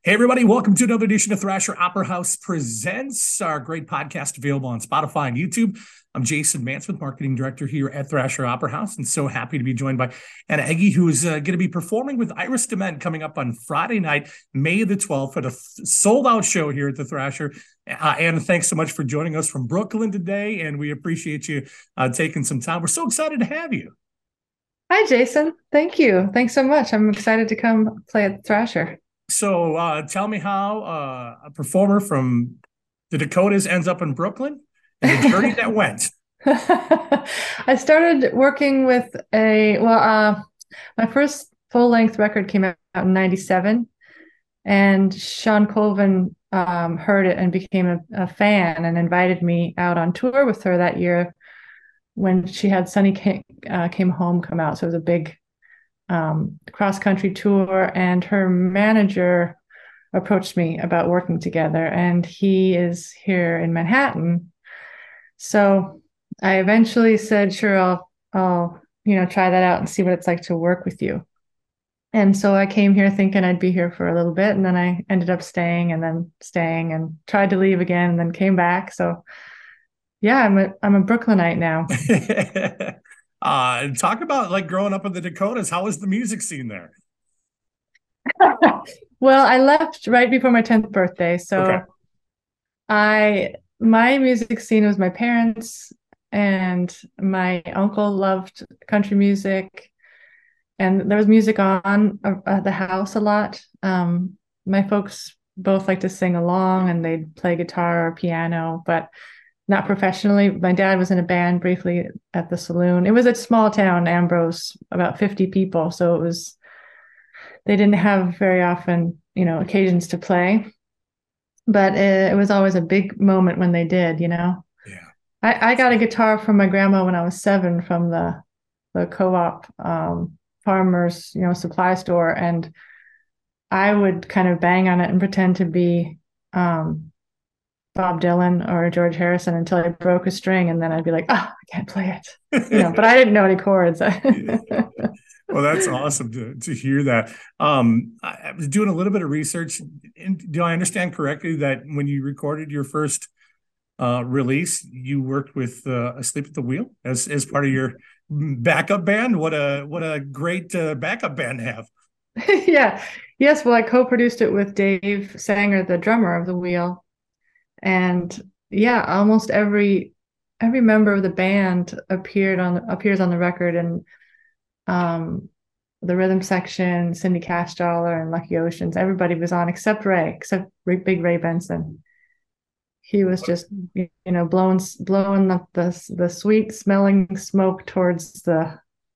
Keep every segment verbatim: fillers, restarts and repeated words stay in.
Hey, everybody, welcome to another edition of Thrasher Opera House Presents, our great podcast available on Spotify and YouTube. I'm Jason Mansmith, Marketing Director here at Thrasher Opera House, and so happy to be joined by Anna Egge, who is uh, going to be performing with Iris DeMent coming up on Friday night, May the twelfth, at a th- sold-out show here at the Thrasher. Uh, Anna, thanks so much for joining us from Brooklyn today, and we appreciate you uh, taking some time. We're so excited to have you. Hi, Jason. Thank you. Thanks so much. I'm excited to come play at Thrasher. So uh, tell me how uh, a performer from the Dakotas ends up in Brooklyn and the journey that went. I started working with a, well, uh, my first full length record came out in ninety-seven, and Shawn Colvin um, heard it and became a, a fan and invited me out on tour with her that year when she had Sunny Came, uh, Came Home come out. So it was a big um, cross country tour, and her manager approached me about working together, and he is here in Manhattan. So I eventually said, sure, I'll, I'll, you know, try that out and see what it's like to work with you. And so I came here thinking I'd be here for a little bit, and then I ended up staying and then staying and tried to leave again and then came back. So yeah, I'm a I'm a Brooklynite now. uh, talk about like growing up in the Dakotas. How was the music scene there? Well, I left right before my tenth birthday. Okay. So I my music scene was my parents, and my uncle loved country music, and there was music on uh, at the house a lot. Um, my folks both like to sing along, and they'd play guitar or piano, but not professionally. My dad was in a band briefly at the saloon. It was a small town, Ambrose, about fifty people, so it was they didn't have very often, you know, occasions to play, but it, it was always a big moment when they did, you know. Yeah. I, I got a guitar from my grandma when I was seven from the the co-op um, farmers, you know, supply store, and I would kind of bang on it and pretend to be um, Bob Dylan or George Harrison until I broke a string, and then I'd be like, "Oh, I can't play it," you know. But I didn't know any chords. Yeah. Well, that's awesome to, to hear that. Um, I, I was doing a little bit of research. And do I understand correctly that when you recorded your first uh, release, you worked with uh, Asleep at the Wheel as as part of your backup band? What a what a great uh, backup band to have. Yeah, yes. Well, I co-produced it with Dave Sanger, the drummer of the Wheel, and yeah, almost every every member of the band appeared on appears on the record, and um, the rhythm section, Cindy Cashdollar and Lucky Oceans, everybody was on except Ray, except Ray, Big Ray Benson. He was just, you know, blowing blowing the the, the sweet smelling smoke towards the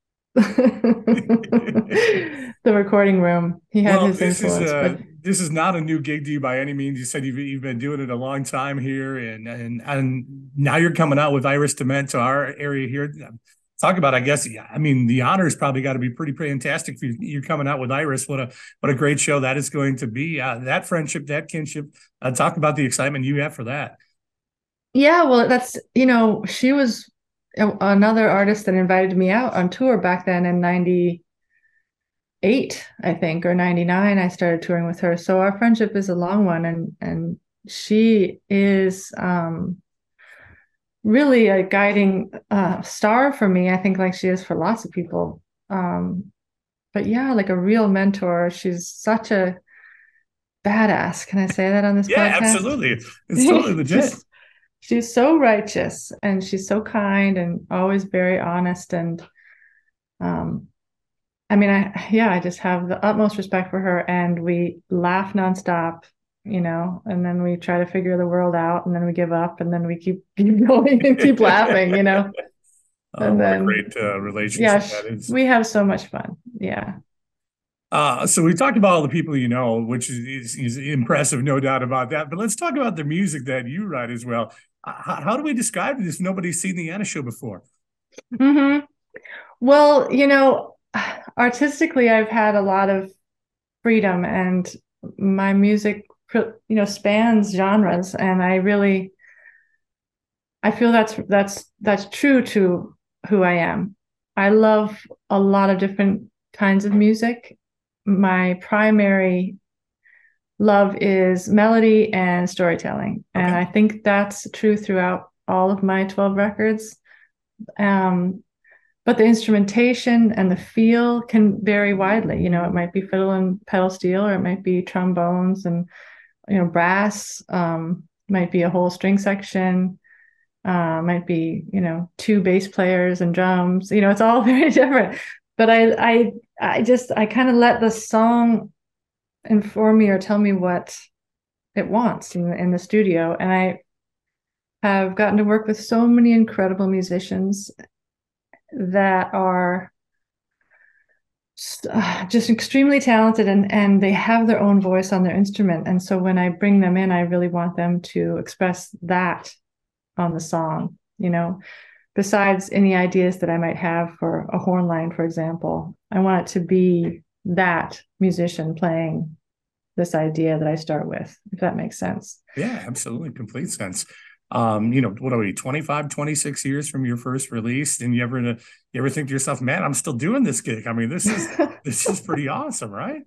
the recording room. He had Well, his this is influence, uh but this is not a new gig to you by any means. You said you've you've been doing it a long time here, and and and now you're coming out with Iris DeMent to our area here. Talk about, I guess, yeah, I mean, the honors probably got to be pretty fantastic for you. You're coming out with Iris. What a what a great show that is going to be. Uh, that friendship, that kinship. Uh, talk about the excitement you have for that. yeah, well, that's, you know, she was a- another artist that invited me out on tour back then in ninety-eight, I think, or ninety-nine. I started touring with her. So our friendship is a long one, and and she is um really a guiding uh star for me. I think like she is for lots of people. Um, but yeah, like a real mentor. She's such a badass. Can I say that on this Yeah, podcast? absolutely. It's totally legit. she's she's so righteous, and she's so kind and always very honest, and um I mean, I yeah, I just have the utmost respect for her, and we laugh nonstop, you know, and then we try to figure the world out, and then we give up, and then we keep keep going and keep laughing, you know. Uh, And what a then great uh, yeah, relationship sh- that is. we have so much fun. Yeah. Uh, so we talked about all the people you know, which is, is, is impressive, no doubt about that. But let's talk about the music that you write as well. Uh, how, how do we describe this? Nobody's seen the Anna show before. Hmm. Well, you know, artistically, I've had a lot of freedom, and my music, you know, spans genres, and I really, I feel that's that's that's true to who I am. I love a lot of different kinds of music. My primary love is melody and storytelling. Okay. And I think that's true throughout all of my twelve records. Um, but the instrumentation and the feel can vary widely. You know, it might be fiddle and pedal steel, or it might be trombones and, you know, brass, um, might be a whole string section, uh, might be, you know, two bass players and drums. You know, it's all very different. But I, I, I just, I kind of let the song inform me or tell me what it wants in, in the studio. And I have gotten to work with so many incredible musicians that are just extremely talented, and, and they have their own voice on their instrument. And so when I bring them in, I really want them to express that on the song, you know, besides any ideas that I might have for a horn line, for example. I want it to be that musician playing this idea that I start with, if that makes sense. Yeah, absolutely. Complete sense. Um, you know, what are we, twenty-five, twenty-six years from your first release? And you ever, you ever think to yourself, man, I'm still doing this gig. I mean, this is, this is pretty awesome, right?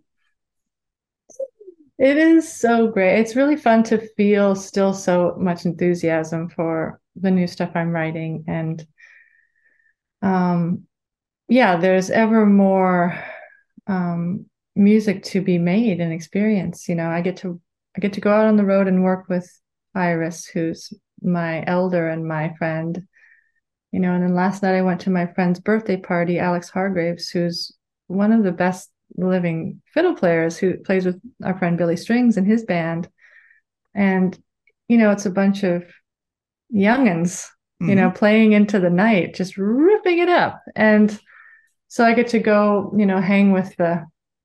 It is so great. It's really fun to feel still so much enthusiasm for the new stuff I'm writing. And um, yeah, there's ever more um, music to be made and experience. You know, I get to I get to go out on the road and work with Iris, who's my elder and my friend. You know, and then last night I went to my friend's birthday party, Alex Hargraves, who's one of the best living fiddle players, who plays with our friend Billy Strings and his band. And, you know, it's a bunch of youngins, mm-hmm. you know, playing into the night, just ripping it up. And so I get to go, you know, hang with the,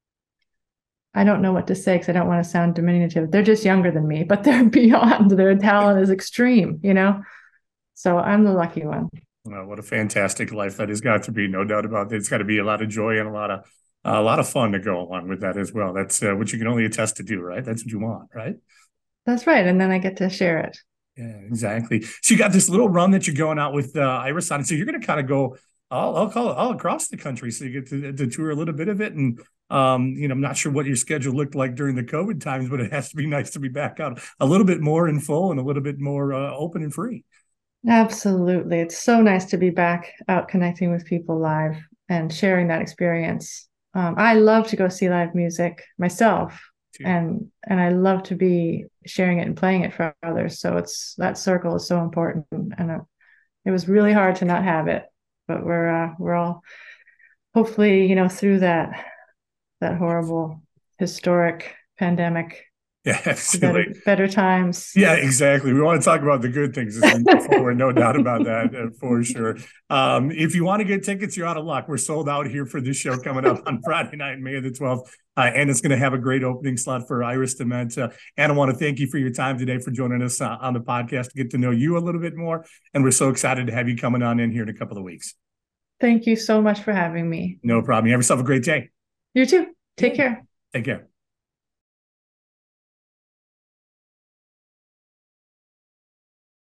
I don't know what to say because I don't want to sound diminutive. They're just younger than me, but they're beyond. Their talent is extreme, you know? So I'm the lucky one. Well, what a fantastic life that has got to be, no doubt about it. It's got to be a lot of joy and a lot of uh, a lot of fun to go along with that as well. That's uh, what you can only attest to do, right? That's what you want, right? That's right. And then I get to share it. Yeah, exactly. So you got this little run that you're going out with uh, Iris on. So you're going to kind of go all, I'll call it all across the country. So you get to, to tour a little bit of it. And, um, you know, I'm not sure what your schedule looked like during the COVID times, but it has to be nice to be back out a little bit more in full and a little bit more uh, open and free. Absolutely. It's so nice to be back out connecting with people live and sharing that experience. Um, I love to go see live music myself, too. and and I love to be sharing it and playing it for others. So it's that circle is so important, and it, it was really hard to not have it, but we're uh, we're all hopefully, you know, through that that horrible historic pandemic. Yeah, absolutely. Better, better times. Yeah, exactly. We want to talk about the good things as we move forward. No doubt about that, uh, for sure. Um, if you want to get tickets, you're out of luck. We're sold out here for this show coming up on Friday night, May the twelfth. Uh, and it's going to have a great opening slot for Iris DeMent. Uh, and I want to thank you for your time today, for joining us uh, on the podcast to get to know you a little bit more. And we're so excited to have you coming on in here in a couple of weeks. Thank you so much for having me. No problem. You have yourself a great day. You too. Take care. Take care.